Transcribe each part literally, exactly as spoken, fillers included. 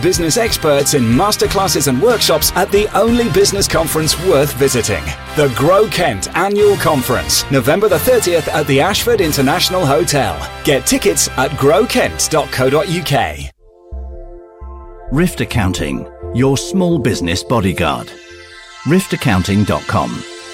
Business experts in masterclasses and workshops at the only business conference worth visiting. The Grow Kent Annual Conference, November the thirtieth at the Ashford International Hotel. Get tickets at grow kent dot co dot uk. Rift Accounting, your small business bodyguard. rift accounting dot com.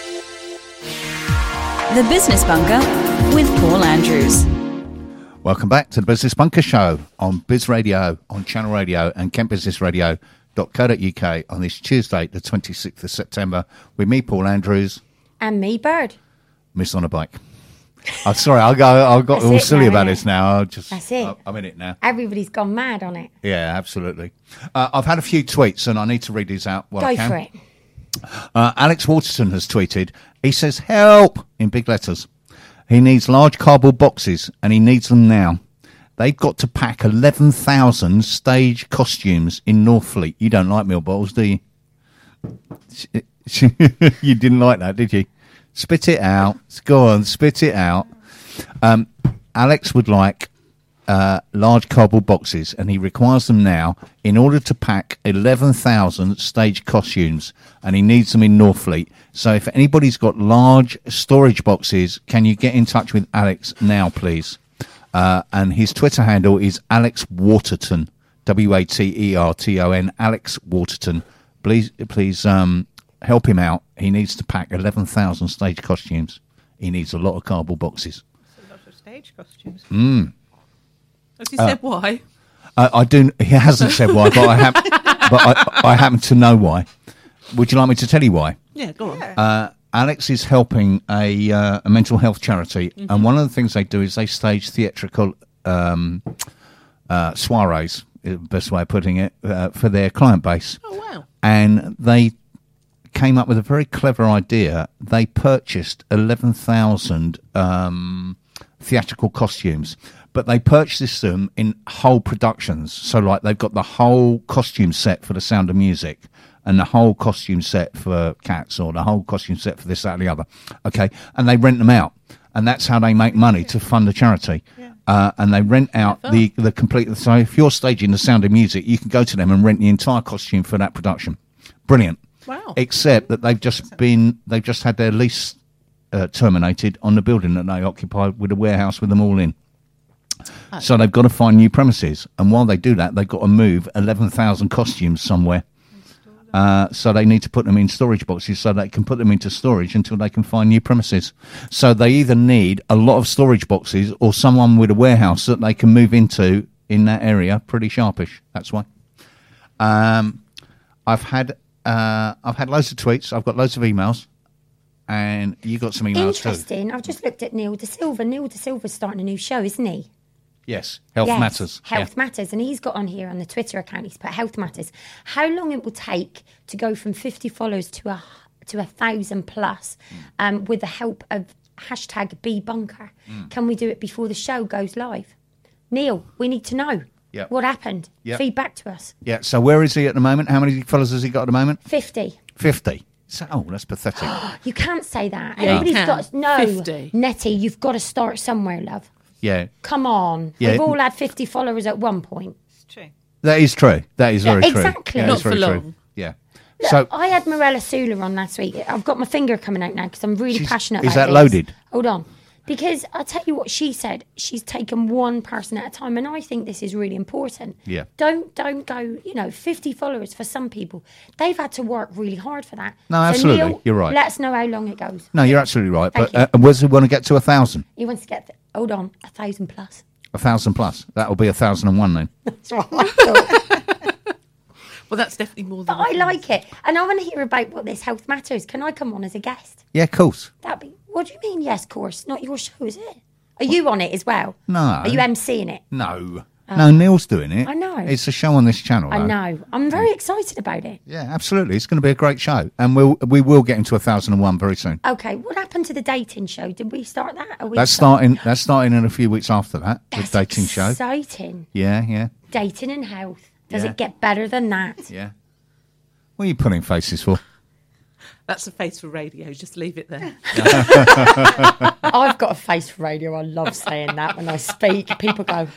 The Business Bunker with Paul Andrews. Welcome back to the Business Bunker Show on Biz Radio, on Channel Radio and kent business radio dot co dot uk on this Tuesday, the twenty-sixth of September, with me, Paul Andrews. And me, Bird. Miss on a bike. I'm sorry, I got, I got all silly now, about yeah. this now. I just, That's it. I, I'm in it now. Everybody's gone mad on it. Yeah, absolutely. Uh, I've had a few tweets and I need to read these out while Go I can. for it. Uh, Alex Waterton has tweeted, he says, help, in big letters. He needs large cardboard boxes, and he needs them now. They've got to pack eleven thousand stage costumes in Northfleet. You don't like milk bottles, do you? You didn't like that, did you? Spit it out. Go on, spit it out. Um, Alex would like uh, large cardboard boxes, and he requires them now in order to pack eleven thousand stage costumes, and he needs them in Northfleet. So if anybody's got large storage boxes, can you get in touch with Alex now, please? Uh, and his Twitter handle is Alex Waterton, W A T E R T O N, Alex Waterton. Please, please um, help him out. He needs to pack eleven thousand stage costumes. He needs a lot of cardboard boxes. That's a lot of stage costumes. Mm. Has he said uh, why? I, I do. He hasn't said why, but I have. but I, I happen to know why. Would you like me to tell you why? Yeah, go on. Uh, Alex is helping a, uh, a mental health charity, mm-hmm. and one of the things they do is they stage theatrical um, uh, soirees, is the best way of putting it, uh, for their client base. Oh, wow. And they came up with a very clever idea. They purchased eleven thousand um, theatrical costumes, but they purchased them in whole productions. So, like, they've got the whole costume set for The Sound of Music, and the whole costume set for Cats, or the whole costume set for this, that, and the other. Okay, and they rent them out, and that's how they make money to fund the charity. Yeah. Uh, and they rent out the, the complete. So if you're staging The Sound of Music, you can go to them and rent the entire costume for that production. Brilliant. Wow. Except that they've just been, they've just had their lease uh, terminated on the building that they occupy, with a warehouse with them all in. Oh. So they've got to find new premises, and while they do that, they've got to move eleven thousand costumes somewhere. Uh, so they need to put them in storage boxes so they can put them into storage until they can find new premises. So they either need a lot of storage boxes or someone with a warehouse that they can move into in that area. Pretty sharpish. That's why. Um, I've had uh, I've had loads of tweets. I've got loads of emails, and you got some emails too. Interesting. I've just looked at Neil De Silva. Neil De Silva's starting a new show, isn't he? Yes, Health yes, Matters. Health yeah. Matters. And he's got on here on the Twitter account, he's put Health Matters. How long it will take to go from fifty followers to a to a thousand plus mm. um, with the help of hashtag Be Bunker. Mm. Can we do it before the show goes live? Neil, we need to know. Yep. What happened? Yep. Feedback to us. Yeah, so where is he at the moment? How many followers has he got at the moment? fifty. fifty. So, oh, that's pathetic. You can't say that. Yeah, Everybody's you can. got no. fifty. Nettie, you've got to start somewhere, love. Yeah. Come on. Yeah. We've all had fifty followers at one point. It's true. That is true. That is very Yeah, true. exactly. Yeah, Not it's very for true. long. Yeah. Look, So I had Morella Sula on last week. I've got my finger coming out now because I'm really She's- passionate is about that this. loaded? Hold on. Because I'll tell you what she said. She's taken one person at a time, and I think this is really important. Yeah. Don't don't go, you know, fifty followers for some people. They've had to work really hard for that. No, So absolutely. Neil, You're right. Let us know how long it goes. no, you're absolutely right. Thank But uh, where's he want to get to a thousand? He wants to get, th- hold on, a thousand plus. A thousand plus. That'll be a thousand and one then. That's what I thought. Well, that's definitely more than But I like it. And I want to hear about what this Health Matters. Can I come on as a guest? Yeah, of course. That'd be, what do you mean, yes, course? Not your show, is it? Are you on it as well? No. Are you emceeing it? No. no, Neil's doing it. I know. It's a show on this channel. I though. know. I'm very excited about it. Yeah, absolutely. It's going to be a great show. And we'll, we will get into a thousand and one very soon. Okay, what happened to the dating show? Did we start that? Are we That's start- starting That's starting in a few weeks after that, That's the dating show. exciting. Yeah, yeah, Dating and health. Does Yeah. it get better than that? yeah. What are you putting faces for? That's a face for radio. Just leave it there. I've got a face for radio. I love saying that when I speak. People go,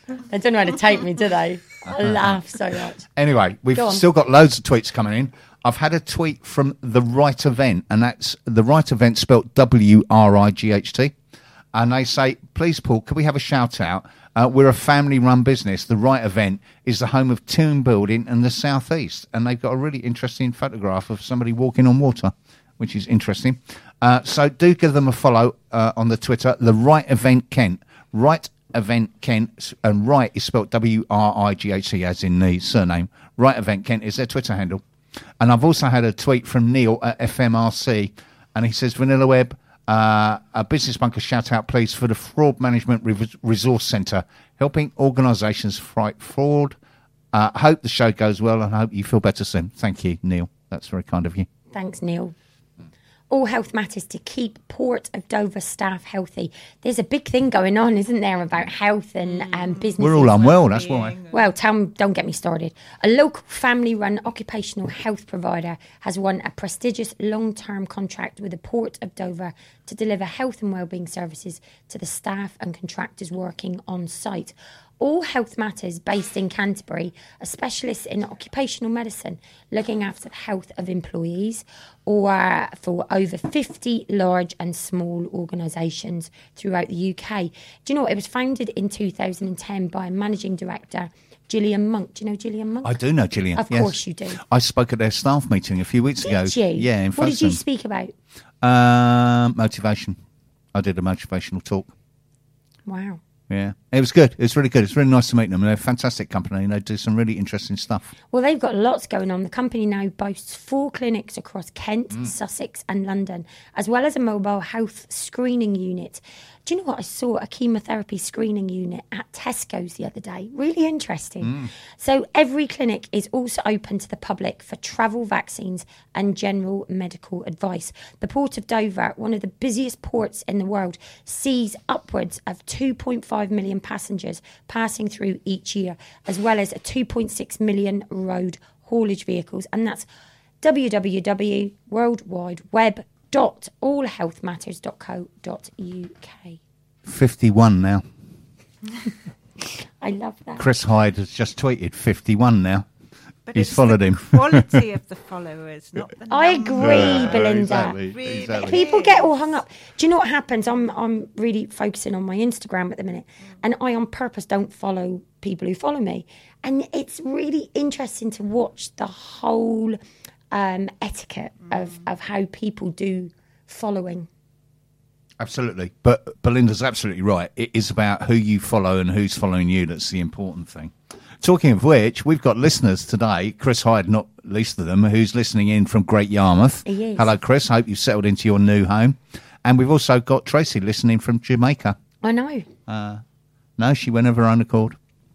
They don't know how to take me, do they? I laugh so much. Anyway, we've Go on. still got loads of tweets coming in. I've had a tweet from The Right Event, and that's The Right Event spelt W R I G H T. And they say, please, Paul, can we have a shout out? Uh, we're a family-run business. The Right Event is the home of team building in the southeast. And they've got a really interesting photograph of somebody walking on water, which is interesting. Uh, so do give them a follow uh, on the Twitter, The Right Event Kent. Right Event Kent, and Right is spelt W R I G H T as in the surname. Right Event Kent is their Twitter handle. And I've also had a tweet from Neil at F M R C, and he says, Vanilla Web, uh, a business bunker shout out, please, for the Fraud Management Re- Resource Centre, helping organisations fight fraud. Uh, hope the show goes well, and I hope you feel better soon. Thank you, Neil. That's very kind of you. Thanks, Neil. All health matters to keep Port of Dover staff healthy. There's a big thing going on, isn't there, about health and um, business. We're all unwell, that's why. Well, tell me, don't get me started. A local family-run occupational health provider has won a prestigious long-term contract with the Port of Dover to deliver health and wellbeing services to the staff and contractors working on site. All Health Matters, based in Canterbury, are specialists in occupational medicine, looking after the health of employees, or for over fifty large and small organisations throughout the U K. Do you know what? It was founded in two thousand ten by managing director Gillian Monk. Do you know Gillian Monk? I do know Gillian. Of yes. course you do. I spoke at their staff meeting a few weeks Did ago. you? Yeah, in What did you Folkestone. speak about? Um, motivation. I did a motivational talk. Wow. Yeah, it was good. It was really good. It's really nice to meet them. They're a fantastic company, and they do some really interesting stuff. Well, they've got lots going on. The company now boasts four clinics across Kent, mm. Sussex and London, as well as a mobile health screening unit. Do you know what? I saw a chemotherapy screening unit at Tesco's the other day. Really interesting. Mm. So every clinic is also open to the public for travel, vaccines and general medical advice. The Port of Dover, one of the busiest ports in the world, sees upwards of two point five million passengers passing through each year, as well as a two point six million road haulage vehicles. And that's w w w dot worldwide web dot all health matters dot co dot u k. fifty-one now. I love that. Chris Hyde has just tweeted fifty-one now. But He's it's followed the him. quality of the followers, not the I number. agree, Yeah, Belinda. exactly, Really exactly. People get all hung up. Do you know what happens? I'm I'm really focusing on my Instagram at the minute, and I on purpose don't follow people who follow me, and it's really interesting to watch the whole um, etiquette of of how people do following. Absolutely. But Belinda's absolutely right. It is about who you follow and who's following you that's the important thing. Talking of which, we've got listeners today, Chris Hyde, not least of them, who's listening in from Great Yarmouth. He is. Hello, Chris. Hope you've settled into your new home. And we've also got Tracy listening from Jamaica. I know. Uh, no, she went of her own accord.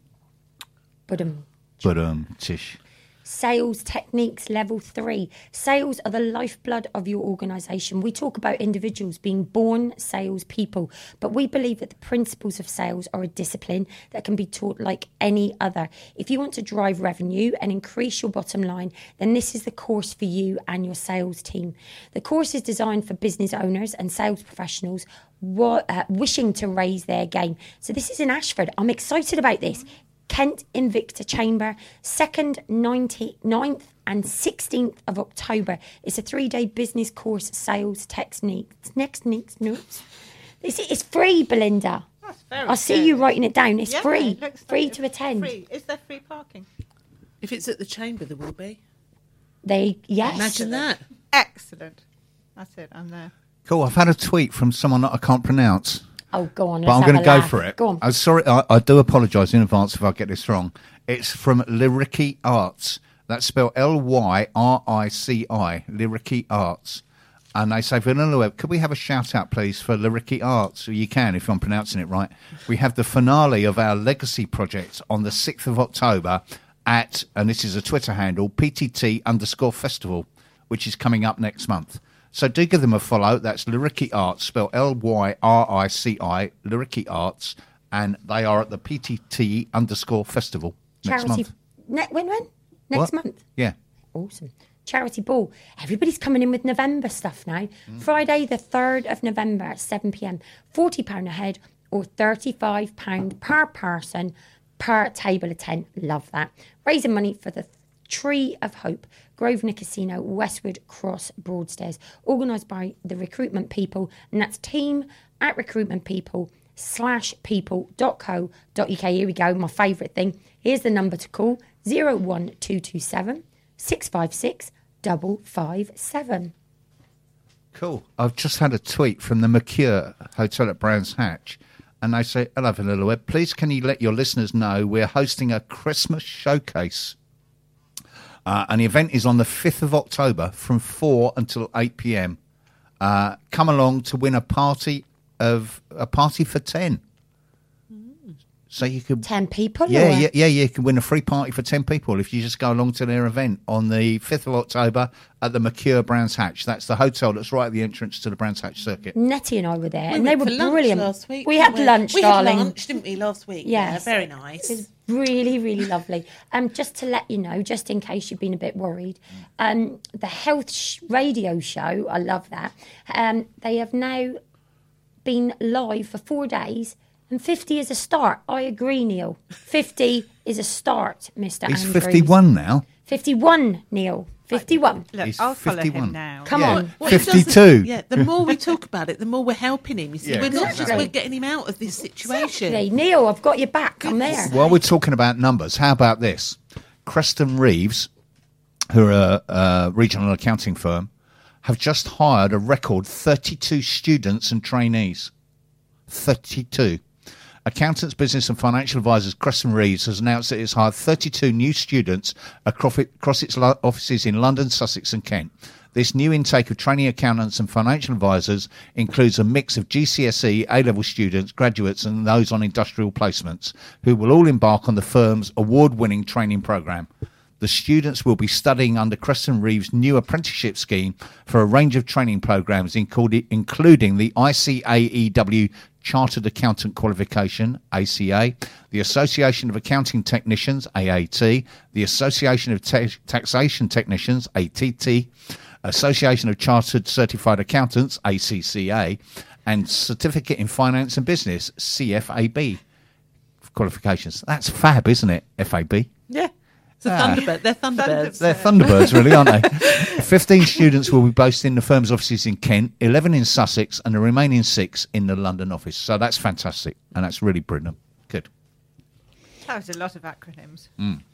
But um, But, um, tish. Sales techniques level three. Sales are the lifeblood of your organisation. We talk about individuals being born salespeople, but we believe that the principles of sales are a discipline that can be taught like any other. If you want to drive revenue and increase your bottom line, then this is the course for you and your sales team. The course is designed for business owners and sales professionals wa- uh, wishing to raise their game. So this is in Ashford. I'm excited about this. Kent Invicta Chamber, second, ninth and sixteenth of October. It's a three-day business course, sales techniques. Next, next, notes. This is free, Belinda. That's very I see good. you writing it down. It's Yeah, free, it looks free like to it's attend. Free. Is there free parking? If it's at the chamber, there will be. They yes. Imagine that. Excellent. That's it. I'm there. Cool. I've had a tweet from someone that I can't pronounce. Oh, go on. But let's I'm going have to a go laugh. for it. Go on. I'm sorry. I, I do apologise in advance if I get this wrong. It's from Lyrici Arts. That's spelled L Y R I C I. Lyrici Arts. And they say, Vanilla Web, could we have a shout out, please, for Lyrici Arts? You can, if I'm pronouncing it right. We have the finale of our Legacy project on the sixth of October at, and this is a Twitter handle, P T T underscore festival, which is coming up next month. So do give them a follow. That's Lyrici Arts, spelled L Y R I C I, Lyrici Arts, and they are at the P T T underscore festival next Charity. month. Ne- when, when? Next What? month. Yeah. Awesome. Charity ball. Everybody's coming in with November stuff now. Mm. Friday the third of November at seven p.m. forty pounds a head or thirty-five pounds per person. per table of ten. Love that. Raising money for the Tree of Hope, Grosvenor Casino, Westwood Cross, Broadstairs, organised by the recruitment people, and that's team at recruitment people slash people dot co dot uk. Here we go, my favourite thing. Here's the number to call: zero one two two seven six five six five five seven. Cool. I've just had a tweet from the Mercure Hotel at Brands Hatch, and they say, hello, Vanilla Web. Please can you let your listeners know we're hosting a Christmas showcase. Uh, and the event is on the fifth of October from four until eight p.m. Uh, come along to win a party of a party for ten. So you could ten people? Yeah, or? yeah, yeah. You can win a free party for ten people if you just go along to their event on the fifth of October at the Mercure Brands Hatch. That's the hotel that's right at the entrance to the Brands Hatch circuit. Nettie and I were there, We and they went were for lunch brilliant. last week, we didn't had lunch, we darling. had lunch, didn't we, last week? Yes. Yeah, very nice. It was really, really lovely. Um, just to let you know, just in case you've been a bit worried, um, the health sh- radio show, I love that. Um, they have now been live for four days. And fifty is a start. I agree, Neil. fifty is a start, Mister He's Andrews. fifty-one now. fifty-one, Neil. fifty-one. Look, He's I'll follow fifty-one. him now. Come Yeah. on. What he does is- fifty-two. Yeah, the more we talk about it, the more we're helping him. You see, Yeah. we're not just Exactly. we're getting him out of this situation. Exactly. Neil, I've got your back. I'm there. While we're talking about numbers, how about this? Creston Reeves, who are a, a regional accounting firm, have just hired a record thirty-two students and trainees. thirty-two. Accountants, Business and Financial Advisors Creston Reeves has announced that it's hired thirty-two new students across, it, across its lo- offices in London, Sussex and Kent. This new intake of trainee accountants and financial advisors includes a mix of G C S E, A-level students, graduates and those on industrial placements, who will all embark on the firm's award-winning training programme. The students will be studying under Creston Reeves' new apprenticeship scheme for a range of training programmes, including the I C A E W Chartered Accountant Qualification, A C A, the Association of Accounting Technicians, A A T, the Association of Ta- Taxation Technicians, A T T, Association of Chartered Certified Accountants, A C C A, and Certificate in Finance and Business, C F A B qualifications. That's fab, isn't it, F A B? Yeah. It's a Ah. Thunderbird. They're Thunderbirds. They're Thunderbirds, really, aren't they? fifteen students will be based in the firm's offices in Kent, eleven in Sussex, and the remaining six in the London office. So that's fantastic, and that's really brilliant. Good. That was a lot of acronyms.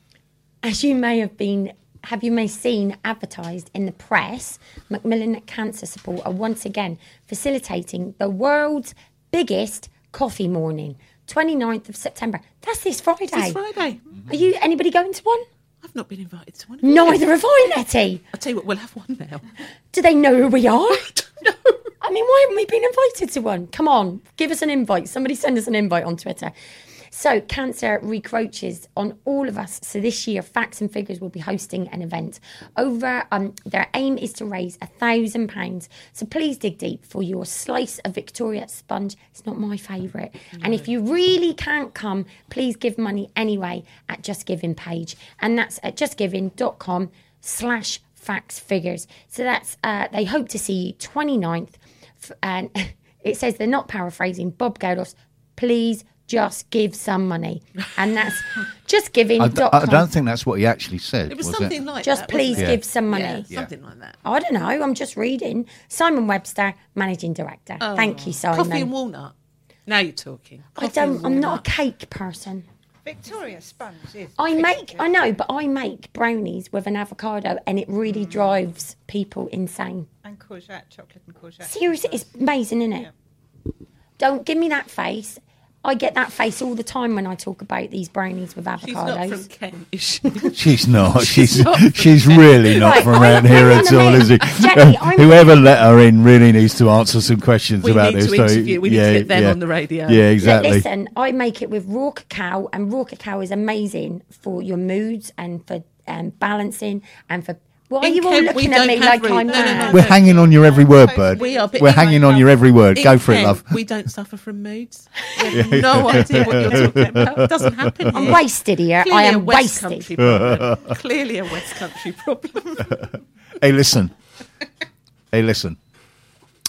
As you may have been, have you may seen advertised in the press, Macmillan Cancer Support are once again facilitating the world's biggest coffee morning, twenty-ninth of September. That's this Friday. It's Friday. Are you anybody going to one? I've not been invited to one. Neither have I, Nettie. I'll tell you what, we'll have one now. Do they know who we are? No. I mean, why haven't we been invited to one? Come on, give us an invite. Somebody send us an invite on Twitter. So cancer recroaches on all of us. So this year, Facts and Figures will be hosting an event. Over, um, their aim is to raise a thousand pounds. So please dig deep for your slice of Victoria sponge. It's not my favourite. No. And if you really can't come, please give money anyway at Just Giving page, and that's at justgiving.com slash facts figures. So that's uh, they hope to see you twenty-ninth, and it says they're not paraphrasing Bob Geldof. Please. Just give some money. And that's just giving. I, d- I don't think that's what he actually said. It was, was something it? like just that. please wasn't give it? some money. Yeah, Yeah. something like that. I don't know. I'm just reading. Simon Webster, Managing Director. Oh, Thank you, Simon. Coffee and walnut. Now you're talking. I Coffee don't. and I'm not a walnut. cake person. Victoria Sponge is. I pretty make. good. I know, but I make brownies with an avocado, and it really drives people insane. And courgette, chocolate and courgette. Seriously, it's amazing, isn't it? Don't give me that face. I get that face all the time when I talk about these brownies with avocados. She's not from Kent, is she? She's not. She's not she's really not Right, from I'm- around here I'm at gonna all, make- is he? Jenny, I'm- Whoever let her in really needs to answer some questions We about need this. to so, interview- we need to yeah, get them yeah. on the radio. Yeah, Look, exactly. listen, I make it with raw cacao, and raw cacao is amazing for your moods and for um, balancing and for. Why are In you all Kent, we looking at don't me have like root- I'm no, no, no, mad? We're hanging on your every word, Bird. We are, but We're in hanging my on your love- every word. in Go for it, Kent, love. We don't suffer from moods. We have no idea what you're talking about. It doesn't happen I'm here. wasted here. Clearly I a am West wasted. Country problem. Clearly a West Country problem. Hey, listen. Hey, listen.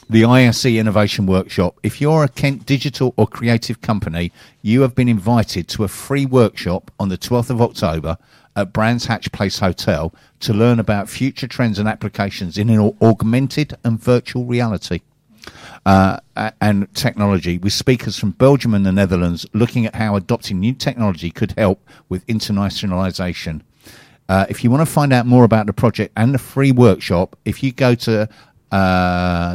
the I S E Innovation Workshop. If you're a Kent digital or creative company, you have been invited to a free workshop on the twelfth of October at Brands Hatch Place Hotel to learn about future trends and applications in an augmented and virtual reality uh, and technology, with speakers from Belgium and the Netherlands looking at how adopting new technology could help with internationalisation. Uh, if you want to find out more about the project and the free workshop, if you go to uh,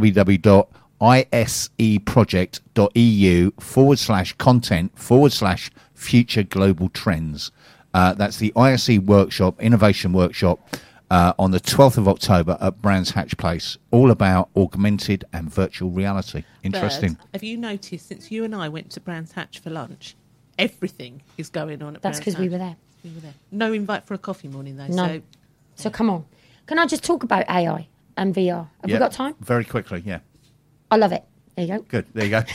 www.iseproject.eu forward slash content forward slash future global trends. Uh, that's the I S E Workshop, Innovation Workshop, uh, on the twelfth of October at Brands Hatch Place, all about augmented and virtual reality. Interesting. Bird, have you noticed, since you and I went to Brands Hatch for lunch, everything is going on at That's Brands because we Hatch? were there. We were there. No invite for a coffee morning, though. No. So, So come on. Can I just talk about A I and V R? Have Yeah, we got time? Very quickly, yeah. I love it. There you go. Good, there you go.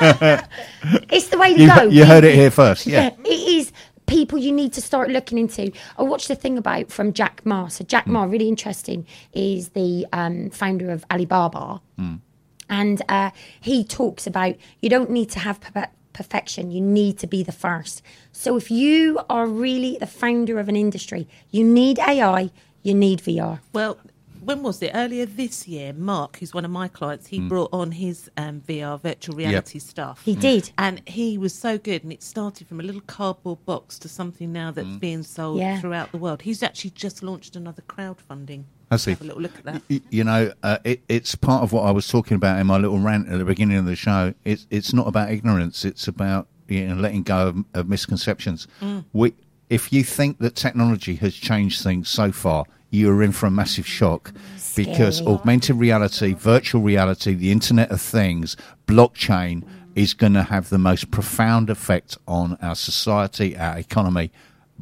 It's the way to you, go. you heard it here first, yeah. Yeah, it is people you need to start looking into. I watched a thing about from Jack Ma. So Jack Mm. Ma, really interesting, is the um, founder of Alibaba. Mm. And uh, he talks about you don't need to have per- perfection. You need to be the first. So if you are really the founder of an industry, you need A I, you need V R. well, when was it? Earlier this year, Mark, who's one of my clients, he brought on his um, V R virtual reality stuff. He did. And he was so good. And it started from a little cardboard box to something now that's being sold Yeah. throughout the world. He's actually just launched another crowdfunding. Has he? Have a little look at that. Y- You know, uh, it, it's part of what I was talking about in my little rant at the beginning of the show. It's it's not about ignorance. It's about, you know, letting go of, of misconceptions. We, if you think that technology has changed things so far, you are in for a massive shock, because Scary. augmented reality, virtual reality, the Internet of Things, blockchain is going to have the most profound effect on our society, our economy,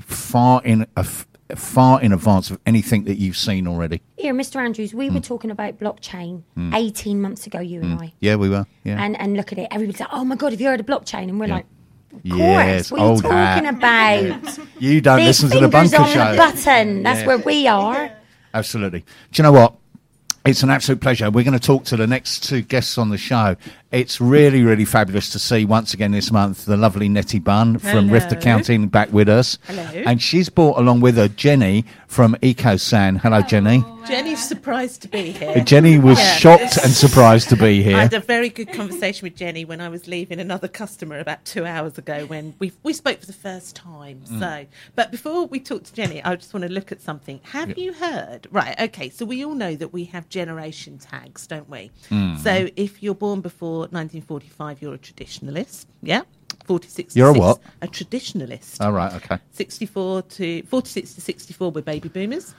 far in a f- far in advance of anything that you've seen already. Here, Mister Andrews, we Mm. were talking about blockchain eighteen months ago, you and I. Yeah, we were. Yeah. And and look at it. Everybody's like, oh my God, have you heard of blockchain? And we're Yeah. like, of course. Yes, what are you old talking hat. about? You don't Big listen to the fingers Bunker on Show. the button. That's Yeah. where we are. Absolutely. Do you know what? It's an absolute pleasure. We're going to talk to the next two guests on the show. It's really, really fabulous to see once again this month the lovely Nettie Bunn from Hello. Rift Accounting back with us. Hello. And she's brought along with her Jenny from EcoSan. Hello, Jenny. Jenny's surprised to be here. Jenny was Yeah. shocked and surprised to be I here. had a very good conversation with Jenny when I was leaving another customer about two hours ago when we we spoke for the first time. Mm. So, but before we talk to Jenny, I just want to look at something. Have you heard? Right. Okay. So we all know that we have generation tags, don't we? Mm. So if you're born before nineteen forty-five, you're a traditionalist. Yeah. forty-six. You're a to what? six- A traditionalist. All right, okay. sixty-four to forty-six to sixty-four, we're baby boomers.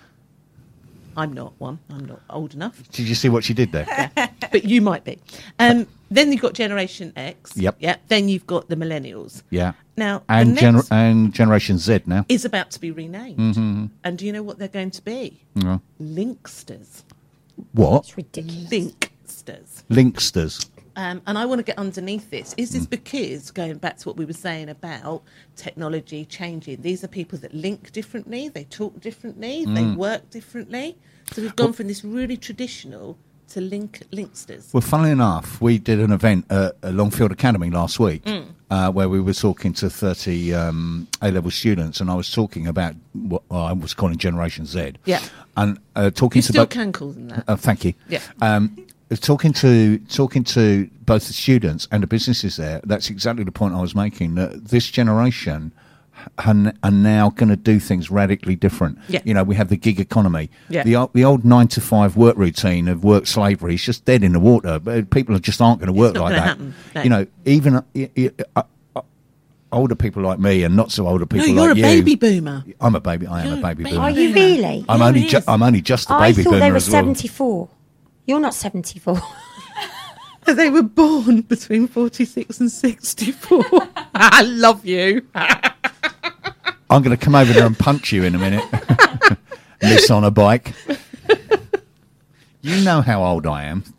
I'm not one. I'm not old enough. Did you see what she did there? But you might be. Um, then you've got Generation X. Yep. Yeah. Then you've got the Millennials. Yeah. Now, And, the gener- next and Generation Z now. is about to be renamed. And do you know what they're going to be? Yeah. Linksters. What? It's ridiculous. Linksters. Linksters. Um, and I want to get underneath this. Is Mm. this because, going back to what we were saying about technology changing, these are people that link differently, they talk differently, they Mm. work differently. So we've gone from this really traditional to link linksters. Well, funnily enough, we did an event at, at Longfield Academy last week Mm. uh, where we were talking to thirty um, A-level students, and I was talking about what I was calling Generation Z. Yeah. And uh, talking You to still both- can call them that. Uh, thank you. Yeah. Um, talking to talking to both the students and the businesses there, that's exactly the point I was making. That this generation are are now going to do things radically different. Yeah. You know, we have the gig economy. Yeah. The old, the old nine to five work routine of work slavery is just dead in the water. But people just aren't going to work not like gonna that. happen, no. You know, even uh, y- y- uh, uh, older people like me and not so older No, people you're like a you. baby boomer. I'm a baby. I am You're a a baby baby boomer. Are you boomer. really? I'm Yeah, only it ju- is. I'm only just a I baby thought boomer they were as well. seventy-four. You're not seventy-four. They were born between forty-six and sixty-four. I love you. I'm going to come over there and punch you in a minute. Miss on a bike. You know how old I am.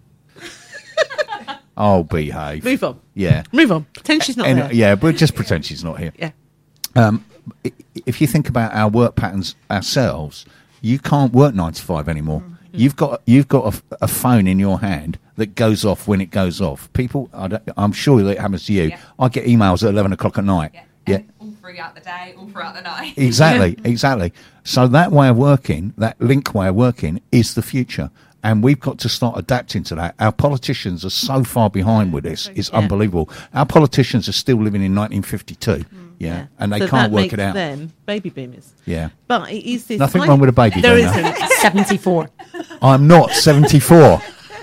I'll behave. Move on. Yeah. Move on. Pretend she's not And, there. yeah, but just pretend she's not here. Yeah. Um, i- if you think about our work patterns ourselves, you can't work nine to five anymore. You've got you've got a, a phone in your hand that goes off when it goes off. People, I don't, I'm sure that it happens to you. Yeah. I get emails at eleven o'clock at night. Yeah. Yeah. And all throughout the day, all throughout the night. Exactly, exactly. So that way of working, that link way of working, is the future. And we've got to start adapting to that. Our politicians are so far behind with this. It's Yeah. unbelievable. Our politicians are still living in nineteen fifty-two. Yeah. And they So can't that work makes it out. them baby boomers. Yeah. But it is this. Nothing I- wrong with a baby There boomer. isn't. seventy-four. I'm not seventy-four.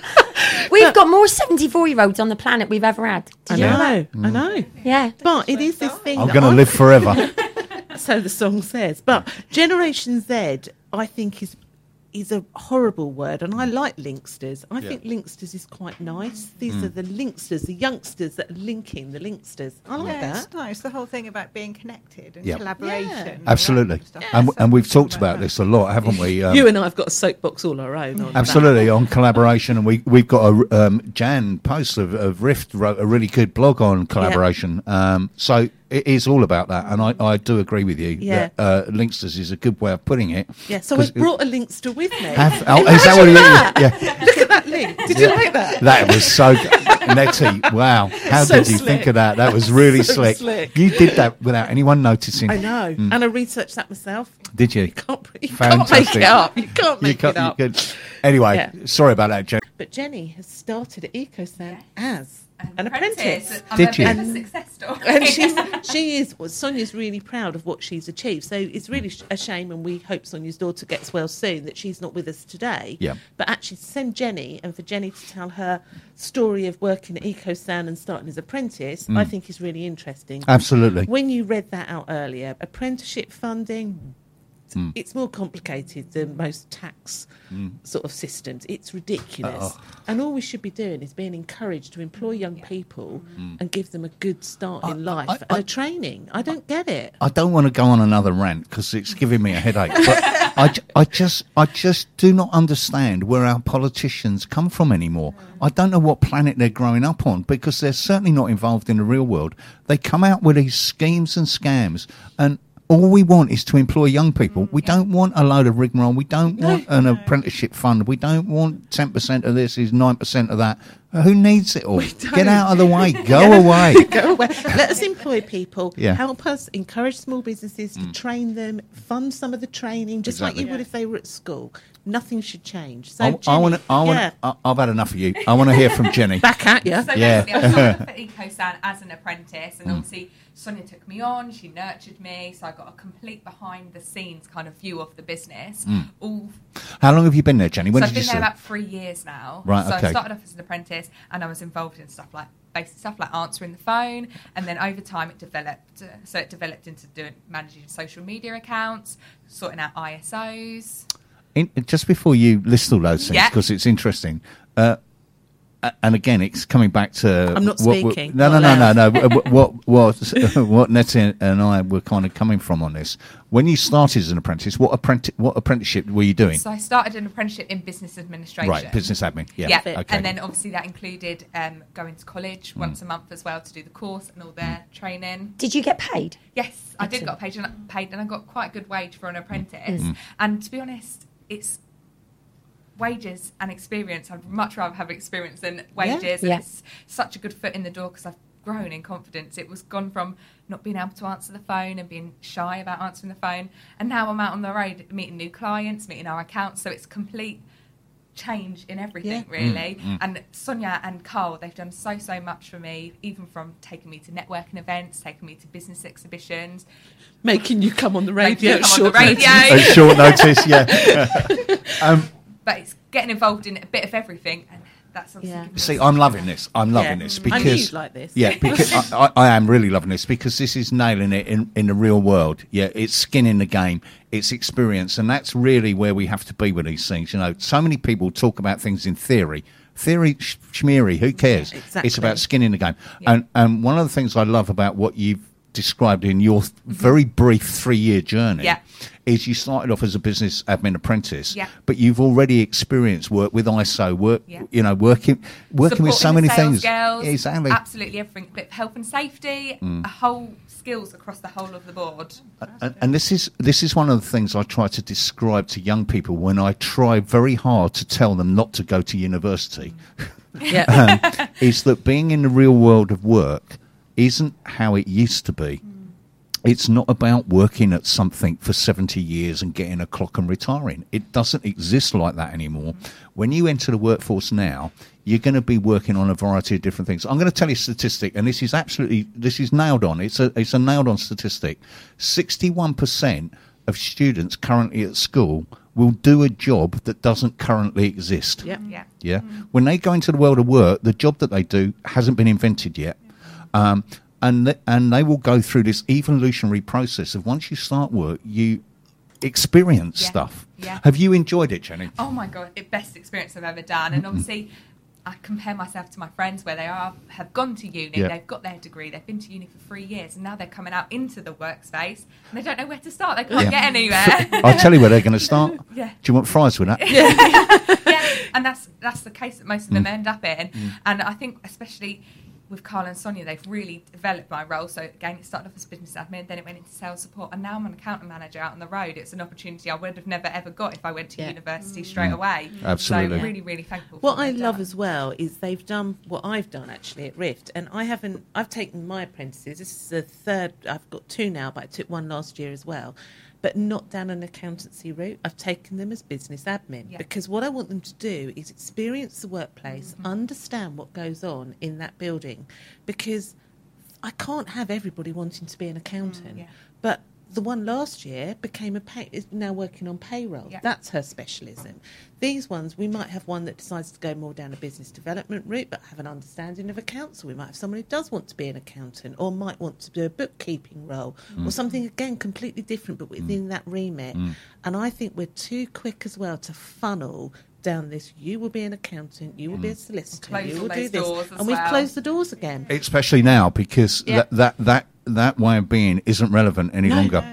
We've got more seventy-four-year-olds on the planet we've ever had. Did I you know that? know. I know. Yeah. But it is this thing. I'm that going to I- live forever. So the song says. But Generation Z, I think, is is a horrible word, and I like linksters. I think linksters is quite nice. These Mm. are the linksters, the youngsters that are linking the linksters. I like Yeah, that. it's nice. The whole thing about being connected and Yeah. collaboration. Yeah. and all that Absolutely. kind of stuff. And, So and we've I'm talked about about that. this a lot, haven't we? Um, You and I have got a soapbox all our own on Absolutely, on collaboration, and we we've got a um, Jan Post of, of Rift wrote a really good blog on collaboration. Um, so it is all about that, and I, I do agree with you. Yeah. That, uh, Linksters is a good way of putting it. that. Yeah, so 'Cause I brought a linkster with me. Have, oh, is that what it is? Yeah, Look at that link. Did you like that? that was so good. Nettie. Wow, how So did you slick. think of that? That was really So slick. slick. You did that without anyone noticing. I know. And I researched that myself. Did you? You can't, you can't make Fantastic. it up. You can't You make can't- it up. you could- Anyway, Yeah. sorry about that, Jen. But Jenny has started at EcoSan as An an apprentice. I'm Did a you? bit of a success story. And she's, she is, well, Sonia's really proud of what she's achieved. So it's really sh- a shame, and we hope Sonia's daughter gets well soon, that she's not with us today. Yeah. But actually, to send Jenny and for Jenny to tell her story of working at EcoSan and starting as apprentice, I think is really interesting. Absolutely. When you read that out earlier, apprenticeship funding, it's more complicated than most tax sort of systems. It's ridiculous. And all we should be doing is being encouraged to employ young people and give them a good start in life I- and I- a training. I don't get it. I don't want to go on another rant because it's giving me a headache. But I, ju- I just, I just do not understand where our politicians come from anymore. I don't know what planet they're growing up on because they're certainly not involved in the real world. They come out with these schemes and scams, and all we want is to employ young people. We don't want a load of rigmarole. We don't want an apprenticeship fund. We don't want ten percent of this is nine percent of that. Who needs it all? Get out of the way. Go away. Go away. Let us employ people. Yeah. Help us encourage small businesses to train them, fund some of the training, just like Exactly. you would if they were at school. Nothing should change. So I, I Jenny, want to. I want. yeah, I, I've had enough of you. I want to hear from Jenny. back at you. So Yeah. basically, I started off at EcoSan as an apprentice, and obviously Sonia took me on. She nurtured me, so I got a complete behind-the-scenes kind of view of the business. All How long have you been there, Jenny? When so did I've you been there start? about three years now. Right, So okay. I started off as an apprentice, and I was involved in stuff like basic stuff like answering the phone, and then over time it developed. Uh, so it developed into doing managing social media accounts, sorting out I S Os. In, just before you list all those things, Yeah. because it's interesting. Uh, a- and again, it's coming back to. I'm not what- what- speaking, No, no, not no, no, no. What, what, what, what Nettie and I were kind of coming from on this. When you started as an apprentice, what apprenti- what apprenticeship were you doing? So I started an apprenticeship in business administration. Right, business admin. Yeah. Yeah, Okay. and then obviously that included um, going to college once a month as well to do the course and all their training. Did you get paid? Yes, I did Excellent. got paid and, paid, and I got quite a good wage for an apprentice. And to be honest, it's wages and experience. I'd much rather have experience than wages. Yeah. And it's such a good foot in the door because I've grown in confidence. It was gone from not being able to answer the phone and being shy about answering the phone, and now I'm out on the road meeting new clients, meeting our accounts. So it's complete change in everything, Yeah. really. And Sonia and Carl, they've done so so much for me, even from taking me to networking events, taking me to business exhibitions, Making you come on the making radio. me come on short the radio. At short notice, yeah. um, But it's getting involved in a bit of everything, and that's obviously Yeah. given me see, a- I'm loving this. I'm loving Yeah. this I because knew you'd like this. Yeah, because I, I, I am really loving this because this is nailing it in, in the real world. Yeah, it's skin in the game, it's experience, and that's really where we have to be with these things. You know, so many people talk about things in theory. Theory, sh- schmeary, who cares? Yeah, exactly. It's about skin in the game. Yeah. And and one of the things I love about what you've described in your th- very brief three-year journey Yeah. is you started off as a business admin apprentice, Yeah. but you've already experienced work with I S O, work, Yeah. you know, working working with so Supporting many the sales things. girls, Exactly. absolutely everything. A bit of health and safety, Mm. a whole skills across the whole of the board. And, and this is this is one of the things I try to describe to young people when I try very hard to tell them not to go to university. Yeah. um, is that being in the real world of work isn't how it used to be. It's not about working at something for seventy years and getting a clock and retiring. It doesn't exist like that anymore. When you enter the workforce now, you're going to be working on a variety of different things. I'm going to tell you a statistic, and this is absolutely, this is nailed on. It's a, it's a nailed on statistic. sixty-one percent of students currently at school will do a job that doesn't currently exist. Yeah. Yeah. Yeah. When they go into the world of work, the job that they do hasn't been invented yet. Um, and, th- and they will go through this evolutionary process of once you start work, you experience Yeah. stuff. Yeah. Have you enjoyed it, Jenny? Oh my god, the best experience I've ever done. And obviously, I compare myself to my friends where they are have gone to uni, Yeah. they've got their degree, they've been to uni for three years, and now they're coming out into the workspace and they don't know where to start. They can't Yeah. get anywhere. I'll tell you where they're going to start. Yeah. Do you want fries with that? Yeah, and that's that's the case that most of Mm. them end up in. And I think especially with Carl and Sonia, they've really developed my role. So again, it started off as business admin, then it went into sales support, and now I'm an account manager out on the road. It's an opportunity I would have never ever got if I went to Yeah. university straight away. Absolutely. So really, really thankful. What for I what they've love done. as well is they've done what I've done actually at Rift, and I haven't. I've taken my apprentices. This is the third. I've got two now, but I took one last year as well. But not down an accountancy route. I've taken them as business admin Yeah. because what I want them to do is experience the workplace, Mm-hmm. understand what goes on in that building, because I can't have everybody wanting to be an accountant. Mm, yeah. But the one last year became a pay, is now working on payroll. Yeah. That's her specialism. These ones, we might have one that decides to go more down a business development route, but have an understanding of accounts. Or we might have someone who does want to be an accountant, or might want to do a bookkeeping role, or something again completely different, but within that remit. And I think we're too quick as well to funnel down this. You will be an accountant. You will be a solicitor. Close You all will do those this, doors as and we've well. closed the doors again. Especially now, because Yeah. that, that that that way of being isn't relevant any longer.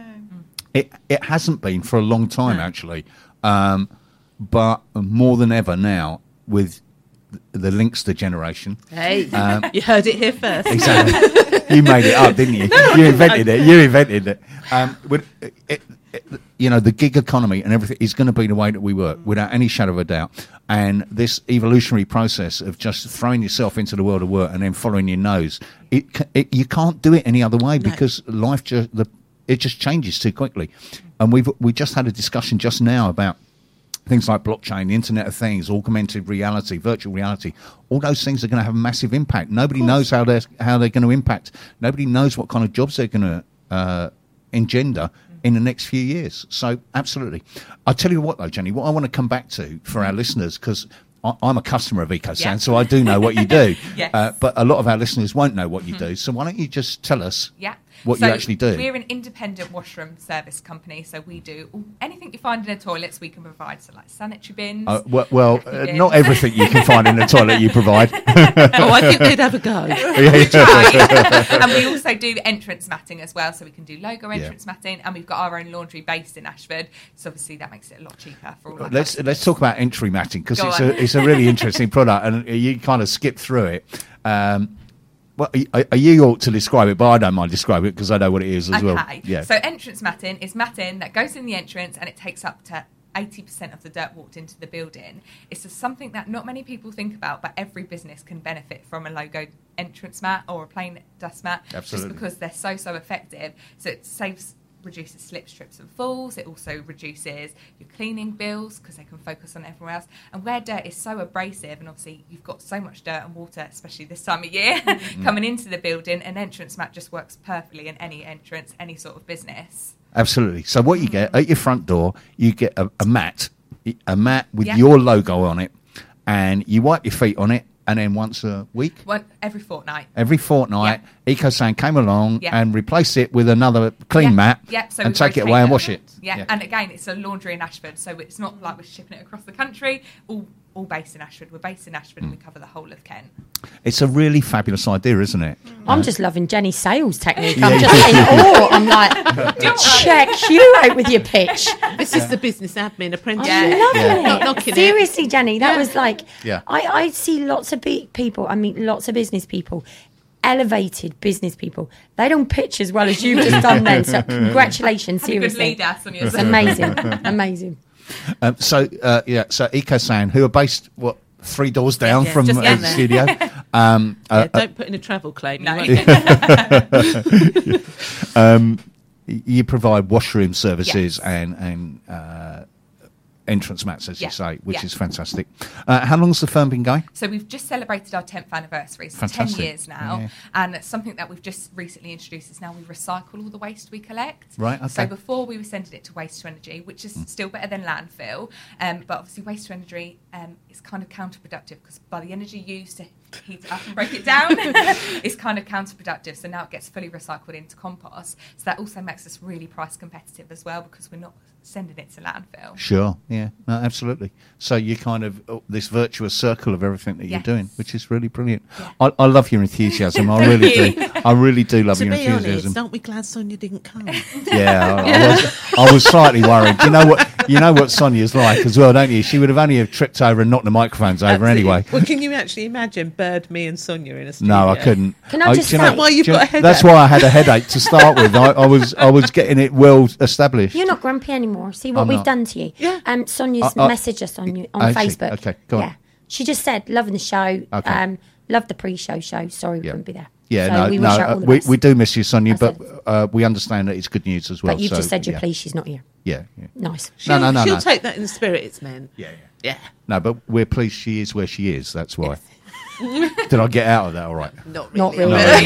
It it hasn't been for a long time, No. actually, um, but more than ever now with the Linkster generation. Hey, Um, you heard it here first. Exactly. You made it up, didn't you? You invented it. You invented it. Um, with, it, it, it. You know, the gig economy and everything is going to be the way that we work, without any shadow of a doubt. And this evolutionary process of just throwing yourself into the world of work and then following your nose, it, ca- it you can't do it any other way because life just the it just changes too quickly. And we've we just had a discussion just now about things like blockchain, the Internet of Things, augmented reality, virtual reality. All those things are going to have a massive impact. Nobody knows how they're how they're going to impact. Nobody knows what kind of jobs they're going to uh, engender in the next few years. So, absolutely. I tell you what, though, Jenny, what I want to come back to for our listeners, because I'm a customer of EcoSan, Yeah. so I do know what you do. Yes. uh, but a lot of our listeners won't know what you do. So why don't you just tell us Yeah. what so you actually do? We're an independent washroom service company, so we do all, anything you find in the toilets we can provide. So like sanitary bins. Uh, well, well coffee uh, bins. not everything you can find in the toilet you provide. Oh, I think they'd have a go. Right. And we also do entrance matting as well, so we can do logo entrance matting, and we've got our own laundry based in Ashford, so obviously that makes it a lot cheaper for all our Let's customers. let's talk about entry matting because Go it's on. a it's a really interesting product and you kind of skip through it. Um, well, y- y- you ought to describe it, but I don't mind describing it because I know what it is as Okay. well. Yeah. So entrance matting is matting that goes in the entrance and it takes up to eighty percent of the dirt walked into the building. It's just something that not many people think about, but every business can benefit from a logo entrance mat or a plain dust mat. Absolutely. Just because they're so, so effective. So it saves, reduces slip, strips and falls. It also reduces your cleaning bills because they can focus on everywhere else. And where dirt is so abrasive, and obviously you've got so much dirt and water, especially this time of year, coming into the building, an entrance mat just works perfectly in any entrance, any sort of business. Absolutely. So what you get at your front door, you get a, a mat, a mat with Yeah. your logo on it, and you wipe your feet on it, and then once a week, One every fortnight. every fortnight, EcoSan came along Yeah. and replaced it with another clean Yeah, mat yeah, so and we take it rotate away and them. wash it. Yeah. and again, it's a laundry in Ashford, so it's not like we're shipping it across the country. All all based in Ashford. We're based in Ashford, and we cover the whole of Kent. It's a really fabulous idea, isn't it? I'm just loving Jenny's sales technique. Yeah, I'm you just in awe. I'm like, check you out with your pitch. This is the business admin apprenticeship. I'm Yeah. loving Yeah. it. Not knocking it. Seriously, Jenny, that was like, Yeah. I, I see lots of be- people, I mean, lots of business people. elevated business people. They don't pitch as well as you've just done then. So congratulations, Had a good seriously. leader, Sonia. It's amazing, amazing. Um, so uh, yeah, so EcoSan, who are based what three doors down Yeah, from just uh, down the there. studio. Um, Yeah, uh, don't put in a travel claim. No. You won't get- um, you provide washroom services Yes. and and uh, entrance mats, as Yeah. you say, which Yeah. is fantastic. Uh, how long's the firm been going? So we've just celebrated our tenth anniversary, so Fantastic. ten years now. Yeah. And it's something that we've just recently introduced is now we recycle all the waste we collect. Right, So okay. before we were sending it to waste to energy, which is still better than landfill, um, but obviously waste to energy um, is kind of counterproductive because by the energy used to heat it up and break it down, it's kind of counterproductive. So now it gets fully recycled into compost. So that also makes us really price competitive as well because we're not sending it to landfill. Sure, yeah, no, absolutely. So you kind of oh, this virtuous circle of everything that Yes. you're doing, which is really brilliant. Yeah. I, I love your enthusiasm. I really Thank do. you. I really do love to your be enthusiasm. honest, aren't we glad Sonia didn't come? Yeah, I, I, was, I was slightly worried. You know what? You know what Sonia's like as well, don't you? She would have only have tripped over and knocked the microphones over Absolutely. anyway. Well, can you actually imagine Bird, me, and Sonia in a studio? No, I couldn't. Can I just do you say- know- Why you've do you got know- a That's headache? why I had a headache to start with. I, I was I was getting it well established. You're not grumpy anymore. See what I'm we've not. done to you. Yeah. Um, Sonia's I- I- messaged us on you on I see. Facebook. Okay, go on. Yeah. She just said, loving the show. Okay. Um, love the pre-show show. Sorry we Yeah. couldn't be there. Yeah, so no, we no, wish her uh, all the we, best. we do miss you, Sonia, I but said- uh, we understand that it's good news as well. But you've so, just said you're yeah. pleased she's not here. Yeah, yeah. Nice. She'll, No, no, no, she'll no. take that in the spirit it's meant. Yeah, Yeah. No, but we're pleased she is where she is. That's why. Did I get out of that all right? Not Not really. really.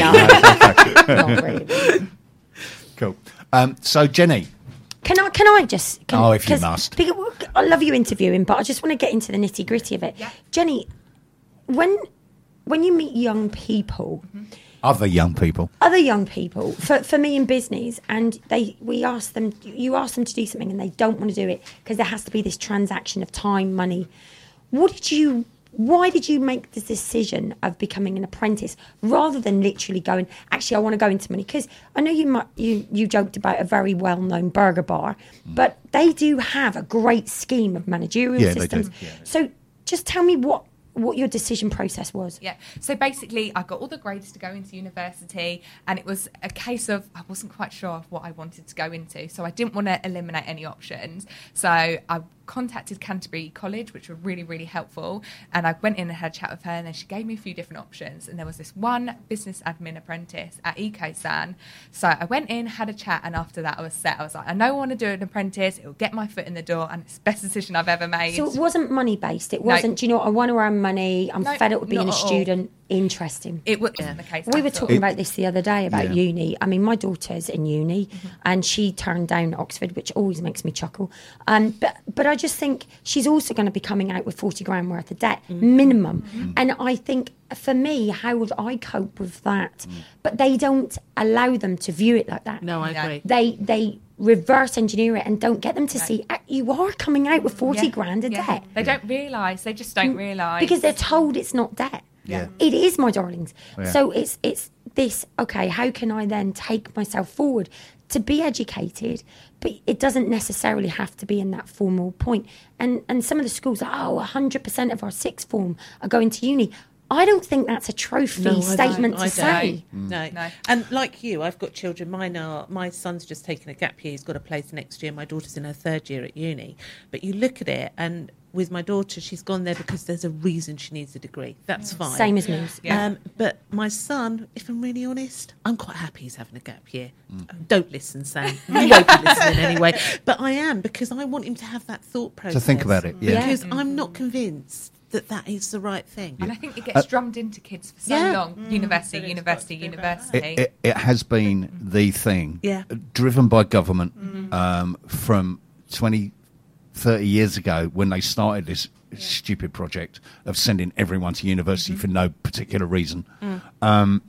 No. Not really. Cool. Um, so, Jenny, Can I? Can I just? Can, Oh, if you 'cause- must. because- I love you interviewing, but I just want to get into the nitty gritty of it. Yeah. Jenny, when when you meet young people, other young people. other young people, for, for me in business, and they we ask them, you ask them to do something, and they don't want to do it because there has to be this transaction of time, money. What did you? Why did you make the decision of becoming an apprentice rather than literally going? Actually, I want to go into money because I know you might, you you joked about a very well known burger bar, but they do have a great scheme of managerial Yeah, they do. systems. Yeah. So just tell me what what your decision process was. Yeah. So basically, I got all the grades to go into university, and it was a case of I wasn't quite sure of what I wanted to go into. So I didn't want to eliminate any options. So I contacted Canterbury College, which were really, really helpful. And I went in and had a chat with her, and then she gave me a few different options. And there was this one business admin apprentice at EcoSan. So I went in, had a chat, and after that, I was set. I was like, I know I want to do an apprentice. It will get my foot in the door, and it's the best decision I've ever made. So it wasn't money based. It No. wasn't. Do you know what? I want to earn money. I'm No, fed up with being a not at all. student. Interesting. It wasn't the case. We were at all. talking about this the other day about Yeah. uni. I mean, my daughter's in uni, and she turned down Oxford, which always makes me chuckle. Um, but but I just think she's also going to be coming out with forty grand worth of debt minimum. And I think for me, how would I cope with that? But they don't allow them to view it like that. No, I No. agree. They they reverse engineer it and don't get them to see "Ah, you are coming out with forty Yeah. grand of Yeah. debt. They don't realise. They just don't realise. Because they're told it's not debt. Yeah. It is, my darlings. Yeah. So it's it's this, okay, how can I then take myself forward to be educated, but it doesn't necessarily have to be in that formal point. And and some of the schools are, oh, one hundred percent of our sixth form are going to uni. I don't think that's a trophy No, I statement don't. to I say. don't. No. No. And like you, I've got children. Mine are, my son's just taken a gap year. He's got a place next year. My daughter's in her third year at uni. But you look at it, and with my daughter, she's gone there because there's a reason she needs a degree. That's fine. Same as me. Yeah. Um, but my son, if I'm really honest, I'm quite happy he's having a gap year. Don't listen, Sam. You won't be listening anyway. But I am, because I want him to have that thought process. think about it, yeah. Because I'm not convinced that that is the right thing. And I think it gets drummed into kids for so Yeah. long. University, university, university. It, it, it has been the thing, Yeah. driven by government um, from twenty, thirty years ago when they started this stupid project of sending everyone to university for no particular reason. Um,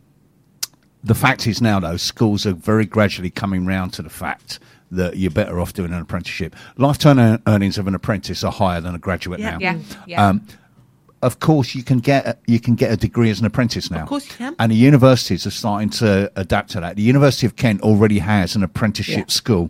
the fact is now, though, schools are very gradually coming round to the fact that you're better off doing an apprenticeship. Lifetime ear- earnings of an apprentice are higher than a graduate Yeah. now. yeah, yeah. Um, of course, you can get a, you can get a degree as an apprentice now. Of course you can. And the universities are starting to adapt to that. The University of Kent already has an apprenticeship Yeah. school